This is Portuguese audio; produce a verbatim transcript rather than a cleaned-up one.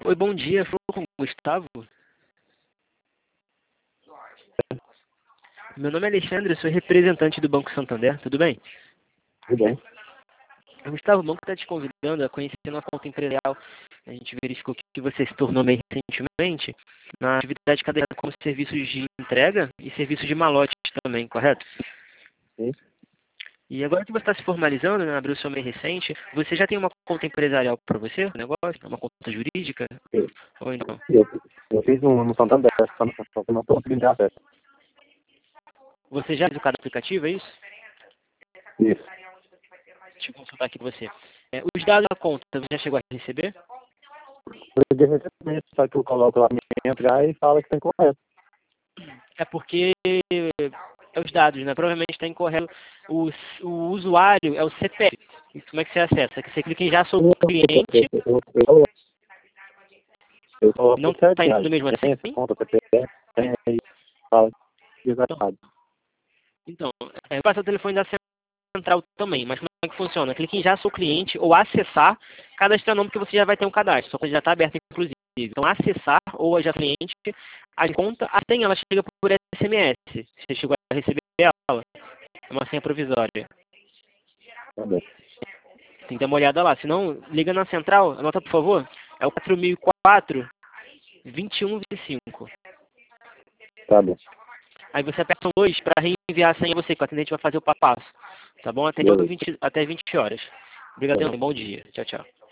Oi, bom dia. Falou com o Gustavo? Meu nome é Alexandre, eu sou representante do Banco Santander, tudo bem? Tudo bem. Gustavo, o banco está te convidando a conhecer nossa conta empresarial. A gente verificou que você se tornou meio recentemente na atividade cadeada como serviços de entrega e serviços de malote também, correto? Sim. E agora que você está se formalizando, né, abriu seu meio recente, você já tem uma conta empresarial para você, um negócio, uma conta jurídica? Eu, Ou então? eu, eu fiz no, no Santander, só não só que eu não estou conseguindo ter acesso. Você já fez o cada aplicativo, é isso? Isso. Deixa eu consultar aqui com você. É, os dados da conta, você já chegou a receber? Eu de repente, só que eu coloco lá pra entrar e fala que tem correto. É porque é os dados, né? Provavelmente está incorreto. O, o usuário é o C P F. E como é que você acessa? Você clica em já sou cliente, Eu, eu, eu, eu coloco não tudo está certinho, indo mesmo tem essa assim? conta, C P F, tem aí, fala que é Então, errado. então é, passa o telefone da central também, mas como é que funciona? Clique em já sou cliente ou acessar, cadastrar nome que você já vai ter um cadastro, sua conta já está aberta inclusive. Então acessar ou já cliente, a conta, a senha ela chega por S M S. Você chegou a receber ela, é uma senha provisória. Tá bom. Tem que dar uma olhada lá. Se não, liga na central, anota por favor. É o quatro mil e quatro, vinte e um vinte e cinco. Tá bom. Aí você aperta o dois para reenviar a senha a você, que o atendente vai fazer o passo a passo. Tá bom? Atendeu Beleza. vinte, até vinte horas. Tá Obrigado, bom. bom dia. Tchau, tchau.